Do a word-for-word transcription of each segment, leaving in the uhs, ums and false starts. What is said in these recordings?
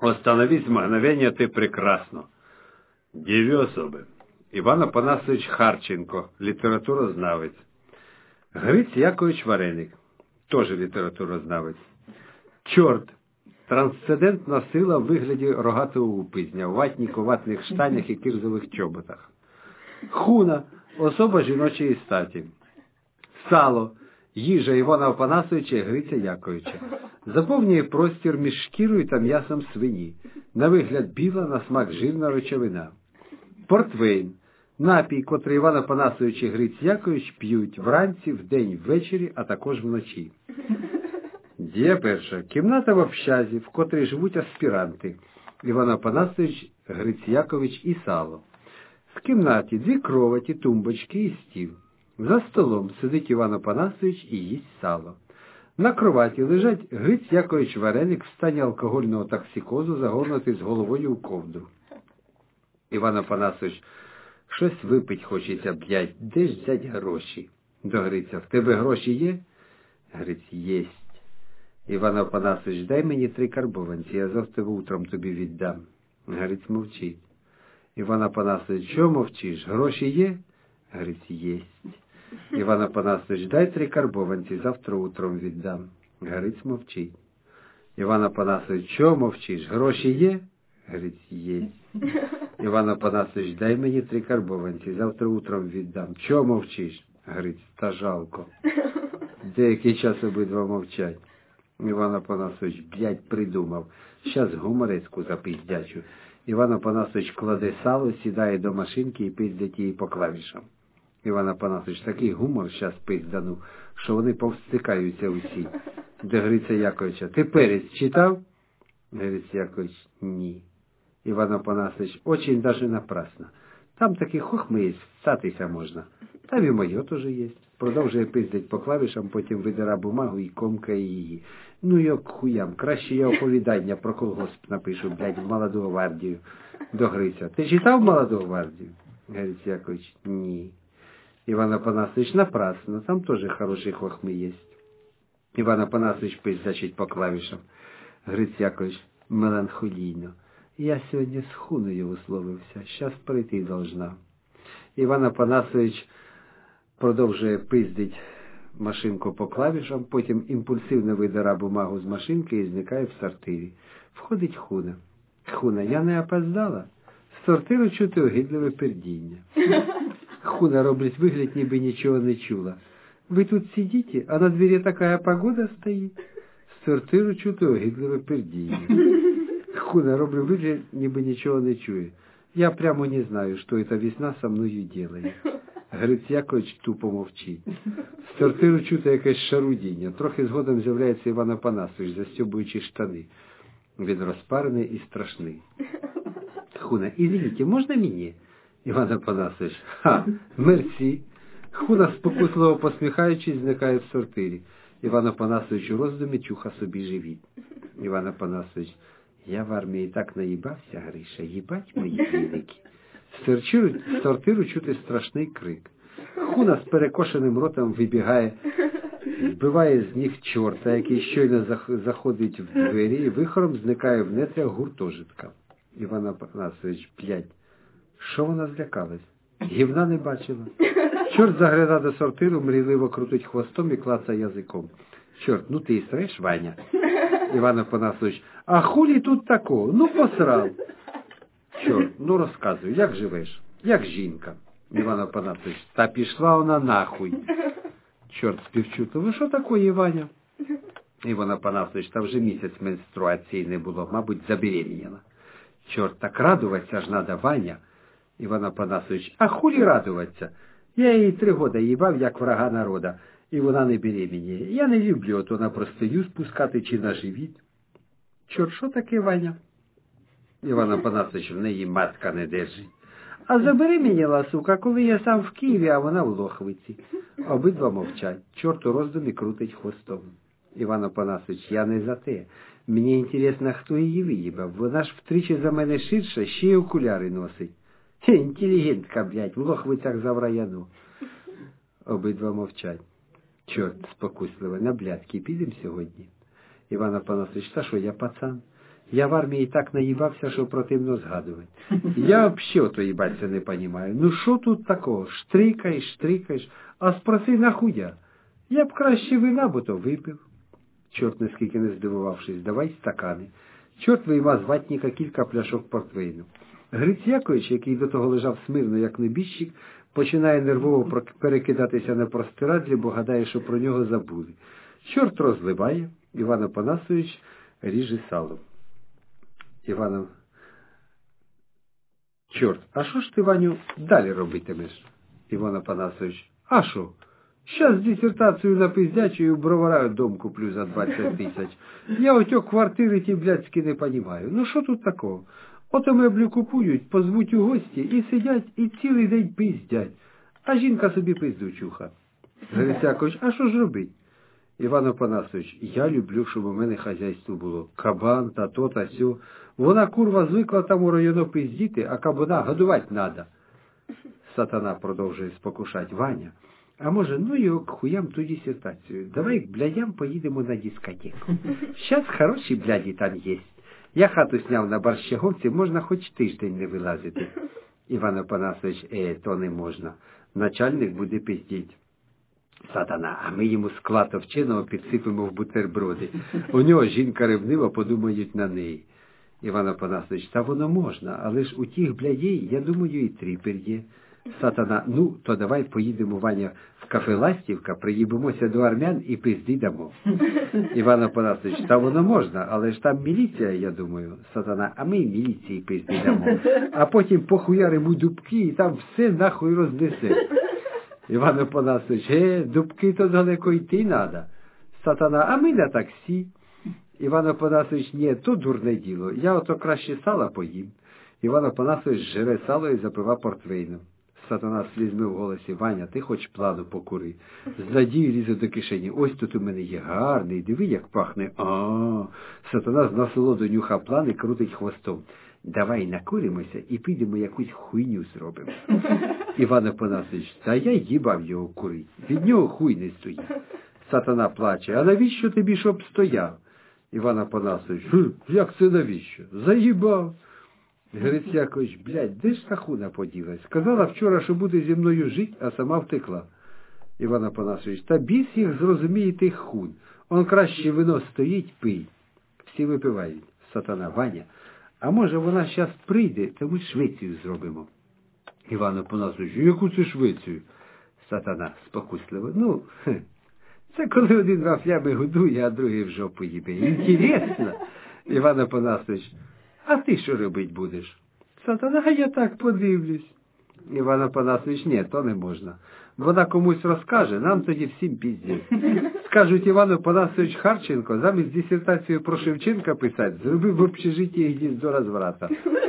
Остановись мгновение, ты прекрасно. Дві особи. Іван Опанасович Харченко, літературознавець. Гриць Якович Вареник, теж літературознавець. Чорт, трансцендентна сила в вигляді рогатого упизня, в ватніку, ватних штанях і кирзових чоботах. Хуна, особа жіночої статі. Сало, їжа Івана Опанасовича і Гриця Яковича. Заповнює простір між шкірою та м'ясом свині. На вигляд біла, на смак жирна речовина. Портвейн. Напій, котрий Іван Опанасович і Гриць Якович п'ють вранці, вдень, ввечері, а також вночі. Дія перша. Кімната в общазі, в котрій живуть аспіранти. Іван Опанасович, Гриць Якович і Сало. В кімнаті дві кроваті, тумбочки і стіл. За столом сидить Іван Опанасович і їсть сало. На кроваті лежать Гриць Якович Вареник в стані алкогольного токсикозу, загорнутий з головою в ковдру. Іван Опанасович: щось випить хочеться, блядь, де ж взять гроші? До Гриця: в тебе гроші є? Гриць: єсть. Іван Опанасович: дай мені три карбованці, я завтра утром тобі віддам. Гриць мовчить. Іван Опанасович: що мовчиш, гроші є? Гриць: єсть. Іван Опанасович: дай три карбованці, завтра утром віддам. Гриць мовчить. Іван Опанасович: що мовчиш, гроші є? Гриць: єсть. Іван Опанасович: дай мені три карбованці, завтра утром віддам. Чого мовчиш? Гриць: та жалко. Деякий час обидва мовчать. Іван Опанасович: блядь, придумав. Щас гуморецьку запиздячу. Іван Опанасович кладе сало, сідає до машинки і пиздять її по клавішам. Іван Опанасович: такий гумор щас пиздану, що вони повстикаються усі. До Гриця Яковича: ти перець читав? Гриць Якович: ні. Іван Опанасович: очень даже напрасно. Там такі хохми є, всатися можна. Там і моє теж є. Продовжує пиздять по клавішам, потім видира бумагу і комкає її. Ну йок хуям, краще я оповідання про колгосп напишу, блядь, в Молоду гвардію. До Гриця: ти читав Молоду гвардію? Гриць Якович: ні. Іван Опанасович: напрасно, там теж хороші хохми є. Іван Опанасович пиздячить по клавішам. Гриць Якович: меланхолійно. Я сьогодні з Хуною условився, щас прийти должна. Іван Опанасович продовжує пиздить машинку по клавішам, потім імпульсивно видира бумагу з машинки і зникає в сортирі. Входить Хуна. Хуна: я не опоздала? З сортиру чути огидливе пердіння. Хуна робить вигляд, ніби нічого не чула. Ви тут сидите, а на двері така погода стоїть? З сортиру чути огидливе пердіння. Хуна робить вигляд, ніби нічого не чує. Я прямо не знаю, що ця весна со мною делає. Гриць Якович тупо мовчить. З сортиру чути якесь шарудіння. Трохи згодом з'являється Іван Опанасович, застьобуючи штани. Він розпарений і страшний. Хуна: извините, можна мені? Іван Опанасович: ха, мерсі. Хуна, спокусливо посміхаючись, зникає в сортирі. Іван Опанасович у роздумі чуха собі живіт. Іван Опанасович: я в армії так наїбався, Гриша, їбать мої віники. З сортиру чути страшний крик. Хуна з перекошеним ротом вибігає, збиває з ніг чорта, який щойно заходить в двері і вихором зникає в нетрях гуртожитка. Іван Опанасович: блядь, що вона злякалась? Гівна не бачила. Чорт загляда до сортиру, мрійливо крутить хвостом і клацає язиком. Чорт: ну ти і среш, Ваня? Іван Опанасович: а хулі тут такого? Ну посрав. Чорт: ну розказуй, як живеш? Як жінка? Іван Опанасович: та пішла вона нахуй. Чорт співчуто: ви що такое, Ваня? Іван Опанасович: та вже місяць менструації не було, мабуть, забеременіла. Чорт: так радуватися ж надо, Ваня. Іван Опанасович: а хулі радуватися? Я її три года їбав, як врага народа, і вона не беременіє. Я не люблю ото на простиню спускати чи на живіт. Чорт: що таке, Ваня? Іван Опанасович: в неї матка не держить. А забеременіла, сука, коли я сам в Києві, а вона в Лохвиці. Обидва мовчать. Чорт у роздумі крутить хвостом. Іван Опанасович: я не за те. Мені інтересно, хто її виїбав. Вона ж втричі за мене ширша, ще й окуляри носить. Хе, інтелігентка, блядь, в Лохвицях завраяну. Обидва мовчать. Чорт спокусливо: на блядки підемо сьогодні? Іван Опанасович: та що, я пацан? Я в армії так наїбався, що противно згадувати. Я взагалі то їбаться не понімаю. Ну що тут такого? Штрикаєш, штрикаєш, а спроси нахуя? Я б краще вина, бо то випив. Чорт, наскільки не здивувавшись, давай стакани. Чорт вийма з ватніка кілька пляшок портвейну. Гриць Якович, який до того лежав смирно, як небіжчик, починає нервово перекидатися на простирадлі, бо гадає, що про нього забули. Чорт розливає, Іван Опанасович ріже сало. Іванов: чорт, а що ж ти, Ваню, далі робитимеш? Іван Опанасович: а що? Щас дисертацію напиздячую, бровараю дом куплю за двадцять тисяч. Я отьок квартири ті блядські не понімаю. Ну що тут такого? Ото меблю купують, позвуть у гості і сидять, і цілий день пиздять. А жінка собі пизду чуха. Гриць Якович: а що ж робить? Іван Опанасович: я люблю, щоб у мене хазяйство було. Кабан, та то, та сьо. Вона, курва, звикла там у району пиздіти, а кабана годувати надо. Сатана продовжує спокушать: Ваня, а може, ну його к хуям ту дисертацію. Давай к блядям поїдемо на дискотеку. Щас хороші бляді там єсть. Я хату сняв на Борщаговці, можна хоч тиждень не вилазити. Іван Опанасович: е, то не можна. Начальник буде пиздіть. Сатана: а ми йому склад овченого підсипемо в бутерброди. У нього жінка ревнива, подумають на неї. Іван Опанасович: та воно можна, але ж у тих блядей, я думаю, і тріпер є. Сатана: ну, то давай поїдемо, Ваня, в кафе «Ластівка», приїбемося до армян і пизди дамо. Іван Опанасович: та воно можна, але ж там міліція, я думаю. Сатана: а ми й міліції пизди дамо. А потім похуяримо дубки і там все нахуй рознесе. Іван Опанасович: е, дубки то далеко йти надо. Сатана: а ми на таксі. Іван Опанасович: ні, то дурне діло, я ото краще сала поїм. Іван Опанасович жере сало і запива портвейном. Сатана слізьми в голосі: Ваня, ти хоч плану покури. З надії лізе до кишені: ось тут у мене є гарний, диви, як пахне. А, Сатана з насолоду нюха план і крутить хвостом: давай накуримося і підемо якусь хуйню зробимо. Іван Опанасович: та я їбав його курить, від нього хуй не стоїть. Сатана плаче: а навіщо тобі, щоб стояв? Іван Опанасович: як це навіщо? Заїбав. Гриць Якович: блядь, де ж та хуна поділась? Сказала вчора, що буде зі мною жити, а сама втекла. Іван Опанасович: та біс їх зрозуміє тих хун. Он краще вино стоїть, пий. Всі випивають. Сатана: Ваня, а може вона щас прийде, то ми Швецію зробимо. Іван Опанасович: яку це Швецію? Сатана спокусливо: ну, хе, це коли один вафлями годує, а другий в жопу їбе. Інтересно. Іван Опанасович: а ти що робить будеш? Сатана: а я так подивлюсь. Іван Опанасович: ні, то не можна. Вона комусь розкаже, нам тоді всім піздіть. Скажуть: Іван Опанасович Харченко замість дисертацію про Шевченка писати зробив в общежитті гніздо розврата.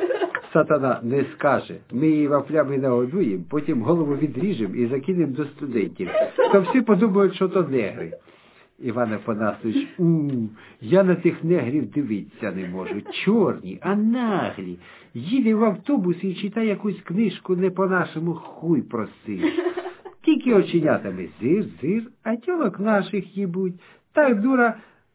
Сатана: не скаже. Ми її вафлями нагодуємо, потім голову відріжемо і закинемо до студентів. То всі подумають, що то негри. Іван Опанасович: у, я на тих негрів дивитися не можу. Чорні, а наглі. Їде в автобус і читає якусь книжку не по-нашому, хуй просив. Тільки оченятами зир-зир, а тьолок наших їбуть. Так, дура,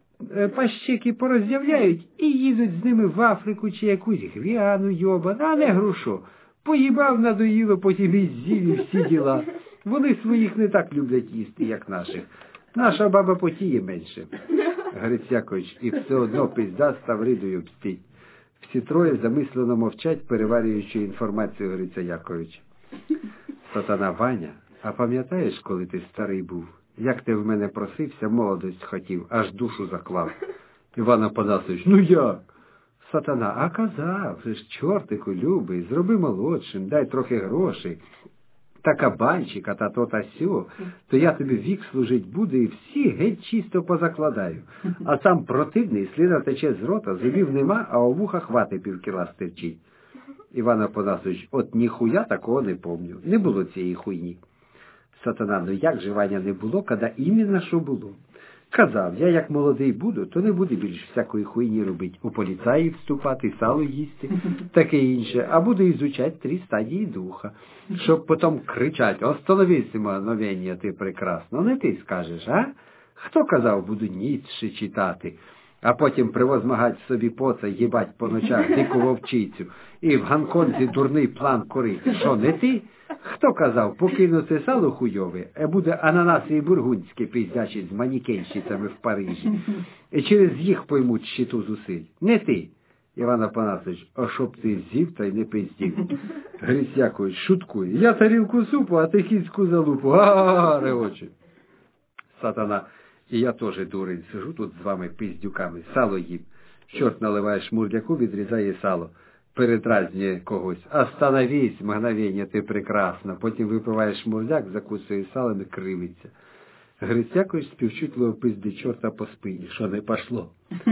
пащеки пороз'являють і їдуть з ними в Африку чи якусь Гвіану йобану, а не грушо. Поїбав, надоїло, потім і з'їв, і всі діла. Вони своїх не так люблять їсти, як наших. Наша баба потіє менше. Гриць Якович: і все одно пизда ставридою пстить. Всі троє замислено мовчать, переварюючи інформацію Гриця Яковича. Сатана: Ваня, а пам'ятаєш, коли ти старий був? Як ти в мене просився, молодость хотів, аж душу заклав. Іван Опанасович: ну як? Сатана: а казав, же ж чортику любий, зроби молодшим, дай трохи грошей. Та кабанчика, та то та сьо, то я тобі вік служить буду і всі геть чисто позакладаю. А сам противний, слина тече з рота, зубів нема, а у вухах вати півкіла стерчить. Іван Опанасович: от ніхуя такого не помню. Не було цієї хуйні. Сатана: ну як же, Ваня, не було, коли іменно що було? Казав, я як молодий буду, то не буду більш всякої хуйні робити. У поліцаї вступати, сало їсти, таке інше. А буду ізучати три стадії духа. Щоб потім кричати: остановися, мгновення, ти прекрасно. Не ти скажеш, а? Хто казав, буду Ніцше читати? а потім превозмагать собі поца, їбать по ночах дику вовчицю, і в Гонконзі дурний план корити. Що, не ти? Хто казав, покинути сало хуйове, а буде ананаси і бургундське пиздячить з манікенщицями в Парижі, і через їх поймуть щиту зусиль. Не ти, Іван Апанасович, а щоб ти з'їв та й не пиздів. Гриць Якович шуткує, я тарілку супу, а ти кіцьку залупу, га-га-га, регоче. Сатана, і я теж дурень, сижу тут з вами пиздюками, сало їм. Чорт наливає шмурдяку, відрізає сало. Передразнює когось. Остановись, мгновення, ти прекрасна. Потім випиває шмурдяк, закусує салом і кривиться. Гриць Якович співчутливо пизди чорта по спині. Що не пошло?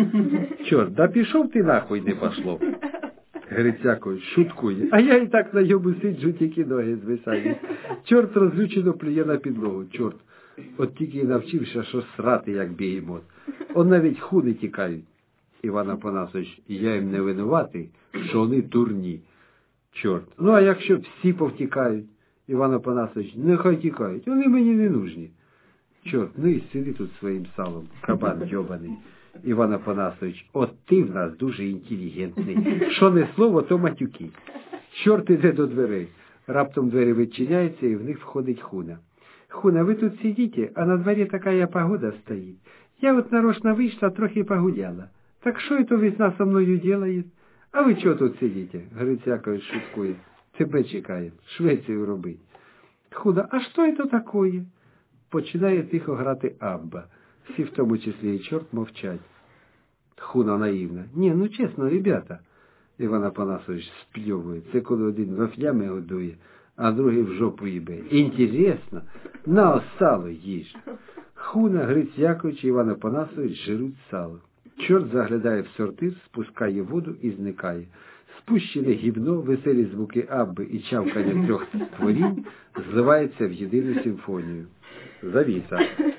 Чорт, да пішов ти нахуй, не пошло. Гриць Якович шуткує. А я і так на йому сиджу, тільки ноги звисають. Чорт розлючено плює на підлогу. Чорт, от тільки і навчився, що срати, як бігемот. Он навіть худи тікають. Іван Апанасович, я їм не винуватий, що вони дурні. Чорт, ну а якщо всі повтікають? Іван Апанасович, нехай тікають, вони мені не нужні. Чорт, ну і сиди тут своїм салом, кабан йобаний. Іван Апанасович, от ти в нас дуже інтелігентний. Що не слово, то матюки. Чорт іде до дверей. Раптом двері відчиняються, і в них входить Хуна. Хуна, ви тут сидите, а на дворі така погода стоїть. Я от нарочно вийшла, трохи погуляла. Так що это весна со мною делает? А ви чого тут сидите? Гриць Якович шуткує. Тебе чекає, Швецію робить. Худа, а що это такое? Починає тихо грати Абба. Всі, в тому числі і чорт, мовчать. Хуна наївна. Ні, ну чесно, ребята. Іван Апанасович спльовує. Це коли один вафлями годує, а другий в жопу їбе. Інтересно. На сало їж. Хуна, Гриць Якович і Іван Апанасович жируть сало. Чорт заглядає в сортир, спускає воду і зникає. Спущене гівно, веселі звуки Абби і чавкання трьох створінь зливається в єдину симфонію. Завіса.